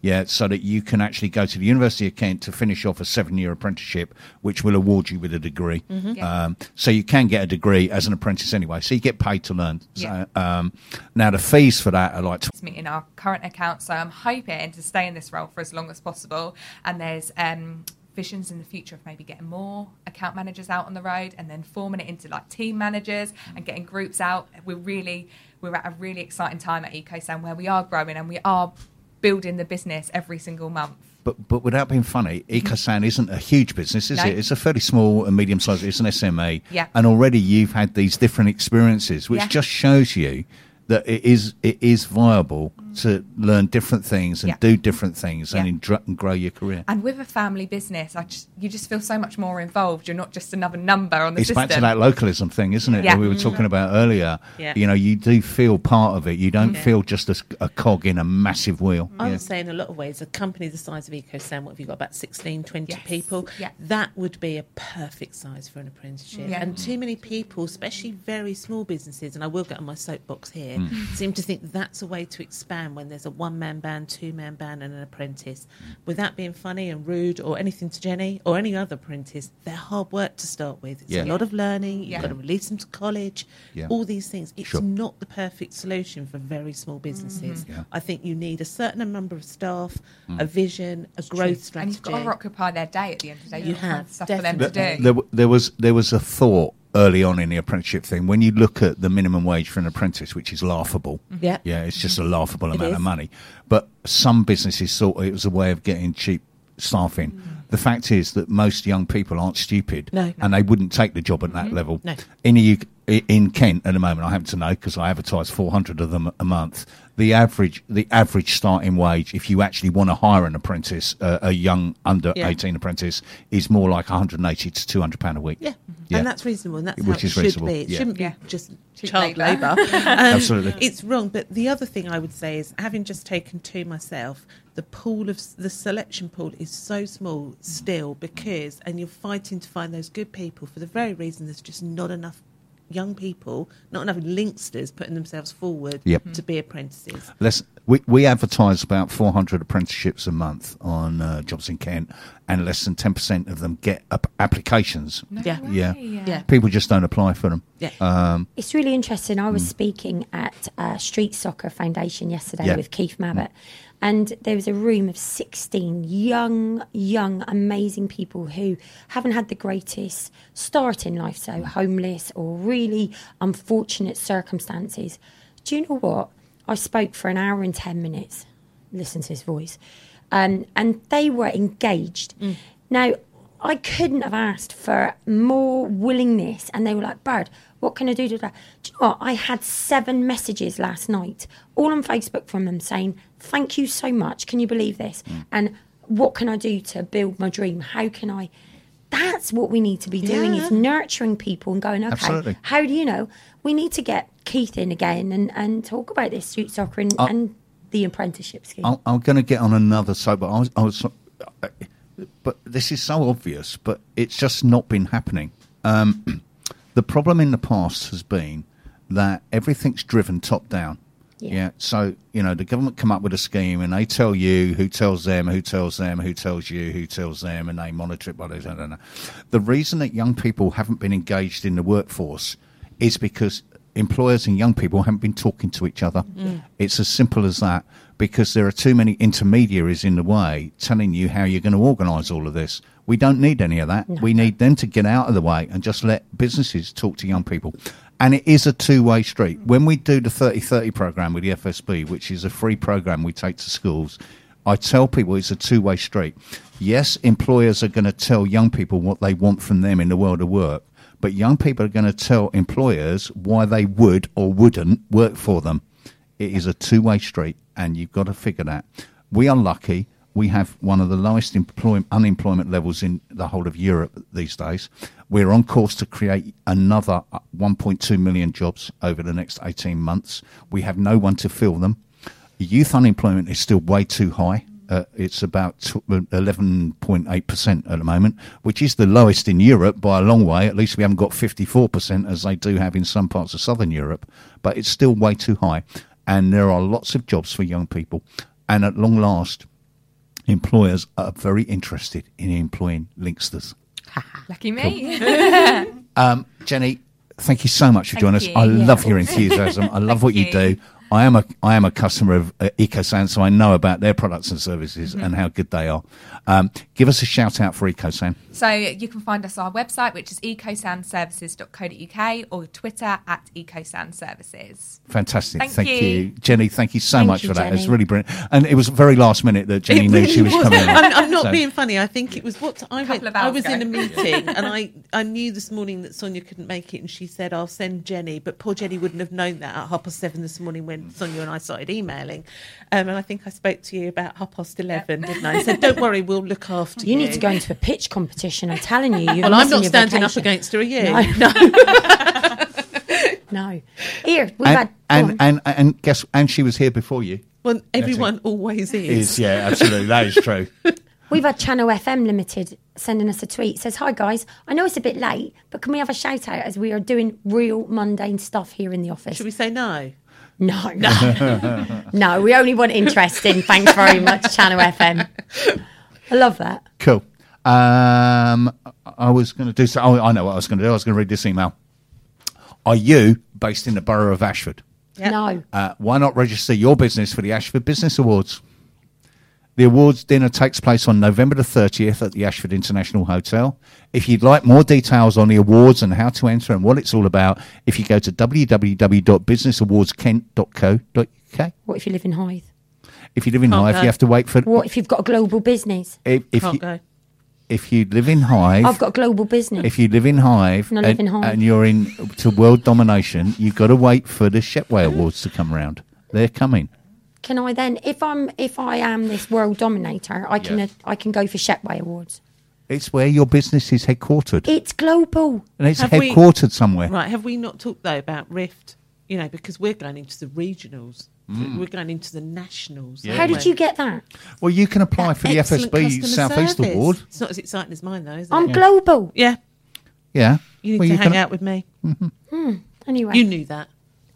Yeah, so that you can actually go to the University of Kent to finish off a seven-year apprenticeship, which will award you with a degree. Mm-hmm. Yeah. Um, so you can get a degree as an apprentice anyway. So you get paid to learn. Yeah. So, um, now the fees for that are like meeting our current account, so I'm hoping to stay in this role for as long as possible. And there's um, visions in the future of maybe getting more account managers out on the road and then forming it into like team managers and getting groups out. We're really we're at a really exciting time at EcoSound where we are growing and we are building the business every single month. But but without being funny, EcoSound isn't a huge business, is No. it? It's a fairly small and medium-sized. It's an S M E, Yeah. and already you've had these different experiences, which Yeah. just shows you that it is it is viable to learn different things and Yeah. do different things and, Yeah. indr- and grow your career. And with a family business, I just, you just feel so much more involved. You're not just another number on the It's system. back to that localism thing, isn't it? Yeah. That we were talking about earlier. Yeah. You know, you do feel part of it. You don't Yeah. feel just a, s- a cog in a massive wheel. I Yeah. would say in a lot of ways, a company the size of EcoSound, what have you got, about sixteen, twenty Yes. people? Yeah. That would be a perfect size for an apprenticeship. Yeah. And too many people, especially very small businesses, and I will get on my soapbox here, Mm. seem to think that's a way to expand when there's a one-man band, two-man band and an apprentice. Without being funny and rude or anything to Jenny or any other apprentice, they're hard work to start with. It's Yeah. a lot of learning. You've Yeah. got to release them to college, Yeah. all these things. It's Sure. not the perfect solution for very small businesses. Yeah. I think you need a certain number of staff, a vision, a growth And strategy. you've got to occupy their day at the end of the day. You You've got to have, stuff for them to definitely. do. There, w- there was there was a thought early on in the apprenticeship thing when you look at the minimum wage for an apprentice, which is laughable. Yeah. Yeah, it's just a laughable It amount is. of money. But some businesses thought it was a way of getting cheap staff in. The fact is that most young people aren't stupid, No. and they wouldn't take the job at that level. No. In the U K, in Kent at the moment, I happen to know because I advertise four hundred of them a month. The average, the average starting wage, if you actually want to hire an apprentice, uh, a young under Yeah. eighteen apprentice, is more like one hundred eighty to two hundred pound a week. Yeah. Yeah. And that's reasonable, and that's Which how it is should reasonable, be. It yeah. shouldn't be Yeah. just Cheap child labour. labour. Um, Absolutely. It's wrong. But the other thing I would say is, having just taken two myself, the pool of the selection pool is so small still because, and you're fighting to find those good people for the very reason there's just not enough young people, not enough linksters putting themselves forward Yep. to be apprentices. Less, we, we advertise about four hundred apprenticeships a month on uh, Jobs in Kent, and less than ten percent of them get ap- applications. No Yeah. way, Yeah. Yeah. People just don't apply for them. Yeah. Um, It's really interesting. I was speaking at uh, Street Soccer Foundation yesterday Yeah. with Keith Mabbott, and there was a room of sixteen young, young, amazing people who haven't had the greatest start in life, so homeless or really unfortunate circumstances. Do you know what? I spoke for an hour and ten minutes. Listen to his voice. Um, and they were engaged. Now, I couldn't have asked for more willingness. And they were like, Bird, what can I do to that? Do you know what? I had seven messages last night, all on Facebook from them saying, thank you so much. Can you believe this? And what can I do to build my dream? How can I? That's what we need to be doing Yeah. is nurturing people and going, okay, Absolutely. how do you know? We need to get Keith in again and, and talk about this street soccer and, Uh, and the apprenticeship scheme. I'm, I'm going to get on another soap. I was, I was, but this is so obvious, but it's just not been happening. Um, the problem in the past has been that everything's driven top down. Yeah. Yeah. So, you know, the government come up with a scheme and they tell you who tells them, who tells them, who tells you, who tells them, and they monitor it by those. I don't know. The reason that young people haven't been engaged in the workforce is because employers and young people haven't been talking to each other. It's as simple as that, because there are too many intermediaries in the way telling you how you're going to organise all of this. We don't need any of that. We need them to get out of the way and just let businesses talk to young people. And it is a two-way street. When we do the thirty thirty programme with the F S B, which is a free programme we take to schools, I tell people it's a two-way street. Yes, employers are going to tell young people what they want from them in the world of work, but young people are going to tell employers why they would or wouldn't work for them. It is a two-way street, and you've got to figure that. We are lucky. We have one of the lowest employ- unemployment levels in the whole of Europe these days. We're on course to create another one point two million jobs over the next eighteen months. We have no one to fill them. Youth unemployment is still way too high. Uh, it's about eleven point eight percent at the moment, which is the lowest in Europe by a long way. At least we haven't got fifty-four percent as they do have in some parts of southern Europe, but it's still way too high. And there are lots of jobs for young people. And at long last, employers are very interested in employing Linksters. Lucky me. Um, Jenny, thank you so much for Thank joining us. you. I Yeah. love your enthusiasm. I love what you, you. do. I am a I am a customer of uh, EcoSan, so I know about their products and services Mm-hmm. and how good they are. Um, give us a shout out for EcoSan. So you can find us on our website, which is ecosan services dot co dot uk, or Twitter at ecosan services. Fantastic. Thank Thank, you. you. Jenny. Thank you so Thank much you, for that. It's Jenny. really brilliant. And it was very last minute that Jenny It knew really she was was. coming in. I'm, I'm not So- being funny. I think it was what I went. of I hours was in a ago. meeting, and I, I knew this morning that Sonia couldn't make it, and she said, "I'll send Jenny." But poor Jenny wouldn't have known that at half past seven this morning when Sonia and I started emailing. Um, and I think I spoke to you about half past eleven, didn't I? I said, "Don't worry, we'll look after you." You need to go into a pitch competition. I'm telling you. You're Well, I'm missing not your standing up vacation. against her. Are you? No. No. Here, we've And, had. go and, on. and and guess and she was here before you. Well, everyone always is. Is yeah, absolutely. That is true. We've had Channel F M Limited sending us a tweet. It says, "Hi guys, I know it's a bit late, but can we have a shout out as we are doing real mundane stuff here in the office?" Should we say no? No, no, no. We only want interesting. Thanks very much, Channel F M. I love that. Cool. Um, I was going to do so. Oh, I know what I was going to do. I was going to read this email. Are you based in the borough of Ashford? Yep. No, Uh, why not register your business for the Ashford Business Awards? The awards dinner takes place on November the thirtieth at the Ashford International Hotel. If you'd like more details on the awards and how to enter and what it's all about, if you go to w w w dot business awards kent dot co dot u k. what if you live in Hythe? If you live in Can't Hythe, go. you have to wait for... What if you've got a global business? If, if, Can't you, go. if you live in Hythe... I've got a global business. If you live in Hive, And I live and, in Hythe. and you're in to world domination, you've got to wait for the Shepway Awards to come round. They're coming. Can I then, if I'm, if I am this world dominator, I can, Yeah. uh, I can go for Shepway Awards. It's where your business is headquartered, It's global. and it's Have we- headquartered somewhere. Right, have we not talked though about Rift? You know, because we're going into the regionals, we're going into the nationals. Yeah. How aren't did we? you get that? Well, you can apply for the F S Excellent B customer South East service. Award. It's not as exciting as mine though, is it? I'm global. yeah, Yeah. you need Well, to you hang can- out with me. Anyway. You knew that.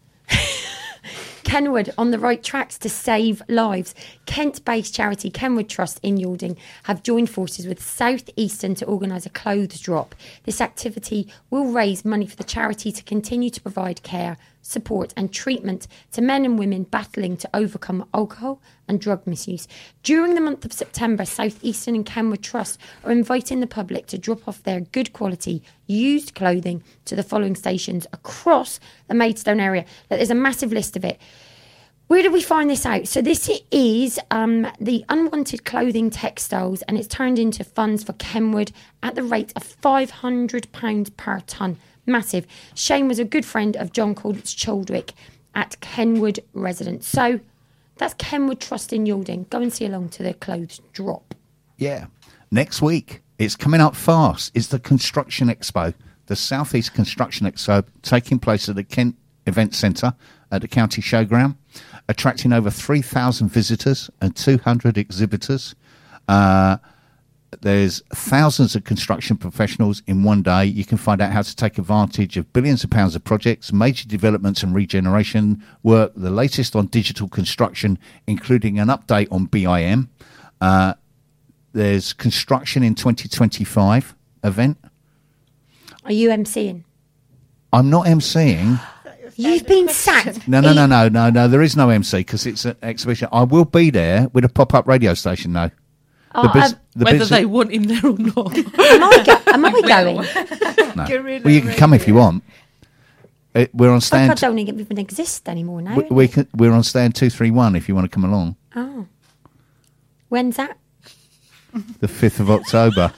Kenwood on the right tracks to save lives. Kent-based charity Kenwood Trust in Yalding have joined forces with South Eastern to organise a clothes drop. This activity will raise money for the charity to continue to provide care, support and treatment to men and women battling to overcome alcohol and drug misuse. During the month of September, South Eastern and Kenwood Trust are inviting the public to drop off their good quality used clothing to the following stations across the Maidstone area. There's a massive list of it. Where did we find this out? So this is um, the unwanted clothing textiles, and it's turned into funds for Kenwood at the rate of five hundred pounds per tonne. Massive. Shane was a good friend of John Chaldwick at Kenwood Residence. So that's Kenwood Trust in Yalding. Go and see along to the clothes drop. Yeah. Next week, it's coming up fast. It's the Construction Expo, the South East Construction Expo, taking place at the Kent Event Centre at the County Showground, attracting over three thousand visitors and two hundred exhibitors. Uh, there's thousands of construction professionals in one day. You can find out how to take advantage of billions of pounds of projects, major developments and regeneration work, the latest on digital construction, including an update on B I M. Uh, there's Construction in twenty twenty-five event. Are you emceeing? I'm not emceeing. You've been sacked. No, no, no, no, no, no. There is no M C because it's an exhibition. I will be there with a pop-up radio station, though. Oh, bus- um, the Whether bus- they want him there or not. Am I, go- am I going? no. Well, you can come if you want. It, we're on Like I stand. don't even exist anymore now. we, we can, we're on stand two three one if you want to come along. Oh. When's that? The fifth of October,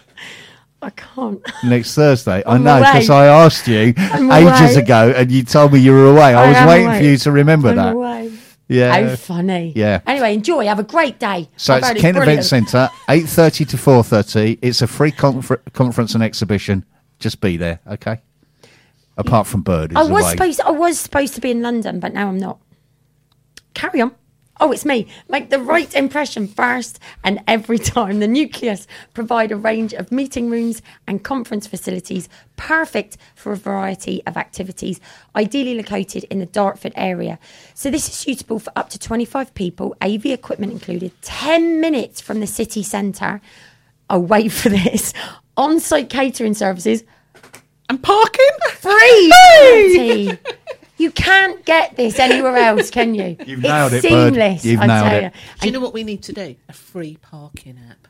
I can't. next Thursday. I I'm know because away. I asked you I'm ages away. ago, and you told me you were away. I, I was am waiting away. for you to remember I'm that. away. Yeah. How funny. Yeah. Anyway, enjoy. Have a great day. So I've it's heard Kent Event brilliant. Centre, eight thirty to four thirty. It's a free confer- conference and exhibition. Just be there, okay? Apart from Bird, I is was away. supposed. I was supposed to be in London, but now I'm not. Carry on. Oh, it's me. Make the right impression first and every time. The Nucleus provide a range of meeting rooms and conference facilities perfect for a variety of activities, ideally located in the Dartford area. So this is suitable for up to twenty-five people, A V equipment included, ten minutes from the city centre. Oh, wait for this. On-site catering services. And parking? Free! Hey! You can't get this anywhere else, can you? You've nailed it's it, Bird. seamless, You've I nailed tell it. you. Do you know what we need to do? A free parking app.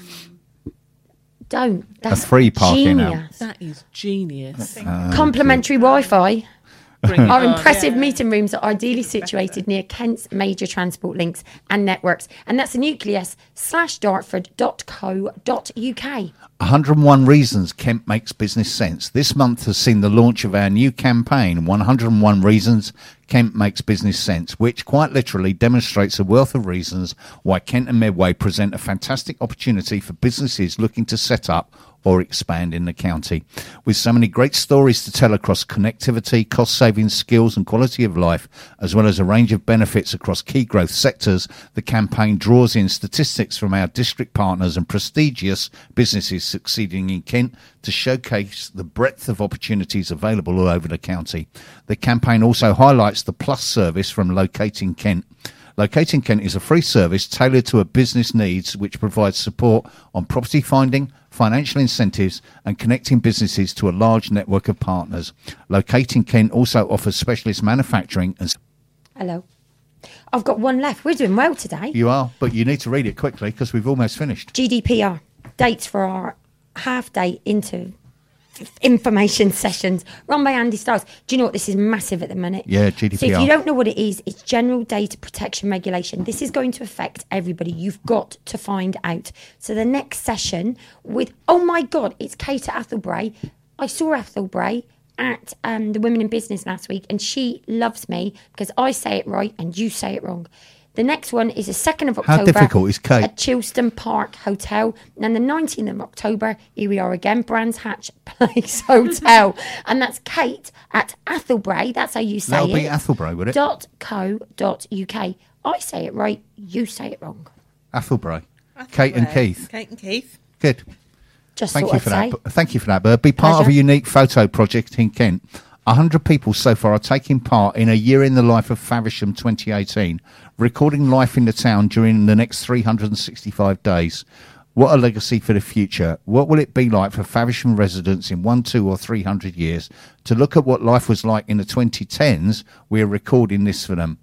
Don't. That's A free parking app. genius. That is genius. Complimentary Wi-Fi. Bring it Our on. impressive meeting rooms are ideally situated near Kent's major transport links and networks. And that's the nucleus slash dartford dot co dot uk. one hundred and one Reasons Kent Makes Business Sense. This month has seen the launch of our new campaign, one hundred and one Reasons Kent Makes Business Sense, which quite literally demonstrates a wealth of reasons why Kent and Medway present a fantastic opportunity for businesses looking to set up or expand in the county. With so many great stories to tell across connectivity, cost savings, skills and quality of life, as well as a range of benefits across key growth sectors, the campaign draws in statistics from our district partners and prestigious businesses succeeding in Kent to showcase the breadth of opportunities available all over the county. The campaign also highlights the Plus service from Locating Kent. Locating Kent is a free service tailored to a business needs, which provides support on property finding, financial incentives and connecting businesses to a large network of partners. Locating Kent also offers specialist manufacturing and... Hello. I've got one left. We're doing well today. You are, but you need to read it quickly because we've almost finished. G D P R. Dates for our half-day into information sessions run by Andy Stiles. Do you know what? This is massive at the minute. Yeah, G D P R. So if you don't know what it is, it's General Data Protection Regulation. This is going to affect everybody. You've got to find out. So the next session with, oh my God, it's Kate Athelbray. I saw Athelbray at um, the Women in Business last week, and she loves me because I say it right and you say it wrong. The next one is the second of October. How difficult is Kate? At Chilston Park Hotel. And then the nineteenth of October, here we are again, Brands Hatch Place Hotel. And that's Kate at Athelbray, that's how you say That'll it. be Athelbray, would it? Dot co dot uk. I say it right, you say it wrong. Athelbray. Kate and Keith. Kate and Keith. Good. Just Thank thought you I'd for say. that. Thank you for that, Bird. Be part of a Pleasure. unique photo project in Kent. one hundred people so far are taking part in a year in the life of Faversham twenty eighteen, recording life in the town during the next three hundred sixty-five days. What a legacy for the future. What will it be like for Faversham residents in one, two or three hundred years? To look at what life was like in the twenty tens, we are recording this for them.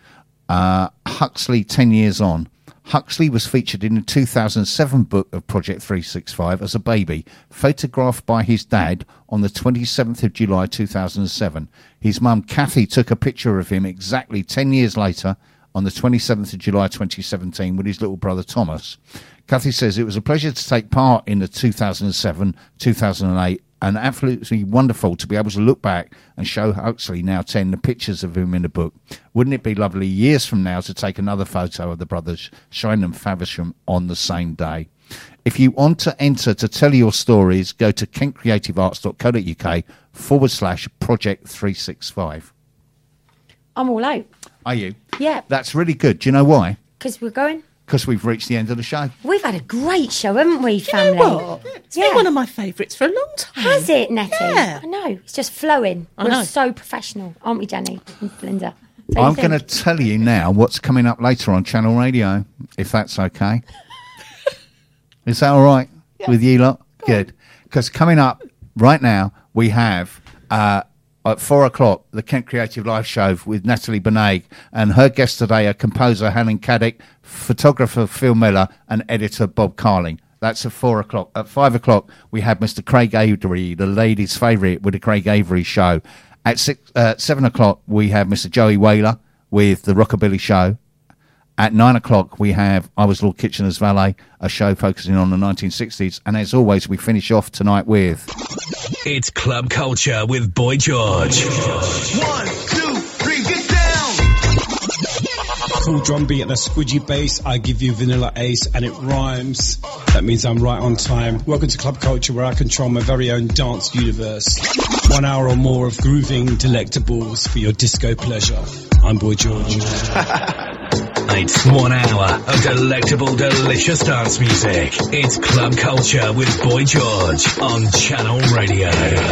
Uh, Huxley, ten years on. Huxley was featured in the two thousand seven book of Project three sixty-five as a baby, photographed by his dad on the twenty-seventh of July two thousand seven. His mum, Kathy, took a picture of him exactly ten years later on the twenty-seventh of July twenty seventeen with his little brother Thomas. Kathy says it was a pleasure to take part in the two thousand seven two thousand eight and absolutely wonderful to be able to look back and show Huxley, now ten, the pictures of him in the book. Wouldn't it be lovely years from now to take another photo of the brothers showing them Faversham on the same day? If you want to enter to tell your stories, go to kentcreativearts.co.uk forward slash project 365. I'm all out. Are you? Yeah, That's really good. Do you know why? because we're going. Because we've reached the end of the show. We've had a great show, haven't we, family? You know what? It's Yeah. been one of my favourites for a long time. Has it, Nettie? Yeah. I know. It's just flowing. I We're know. so professional, aren't we, Jenny and Linda? So I'm you think? going to tell you now what's coming up later on Channel Radio, if that's okay. Is that all right with you lot? Good. Because coming up right now, we have uh, at four o'clock, the Kent Creative Live Show with Natalie Benag, and her guests today are composer Helen Caddick, photographer Phil Miller, and editor Bob Carling. That's at four o'clock. At five o'clock, we have Mister Craig Avery, the ladies' favourite with the Craig Avery Show. At six, uh, seven o'clock, we have Mister Joey Whaler with the Rockabilly Show. At nine o'clock, we have I Was Lord Kitchener's Valet, a show focusing on the nineteen sixties. And as always, we finish off tonight with... It's Club Culture with Boy George. One, two, three, get down! Cool drum beat and a squidgy bass. I give you Vanilla Ace and it rhymes. That means I'm right on time. Welcome to Club Culture, where I control my very own dance universe. One hour or more of grooving delectables for your disco pleasure. I'm Boy George. night, one hour of delectable, delicious dance music. It's Club Culture with Boy George on Channel Radio.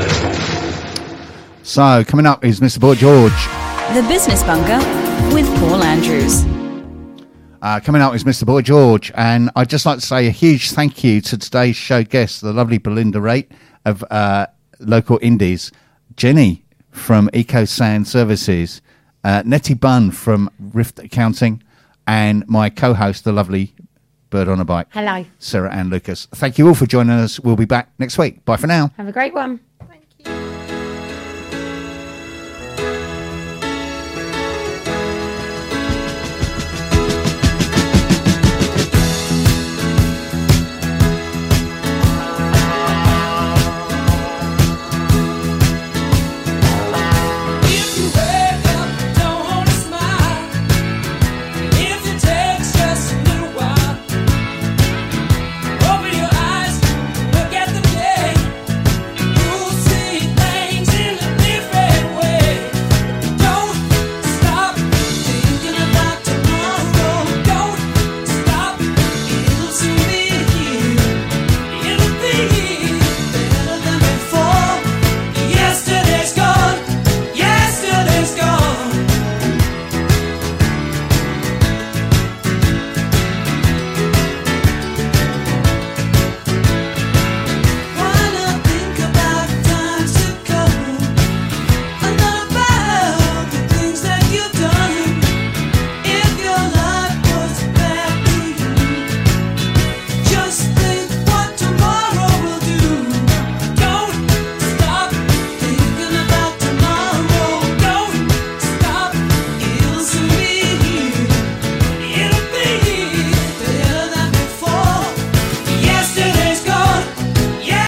So, coming up is Mister Boy George. The Business Bunker with Paul Andrews. Uh, coming up is Mister Boy George, and I'd just like to say a huge thank you to today's show guest, the lovely Belinda Raitt of uh, Local Indies, Jenny from Eco Sand Services, uh, Nettie Bunn from Rift Accounting, and my co-host, the lovely Bird on a Bike, Hello. Sarah Ann Lucas. Thank you all for joining us. We'll be back next week. Bye for now. Have a great one.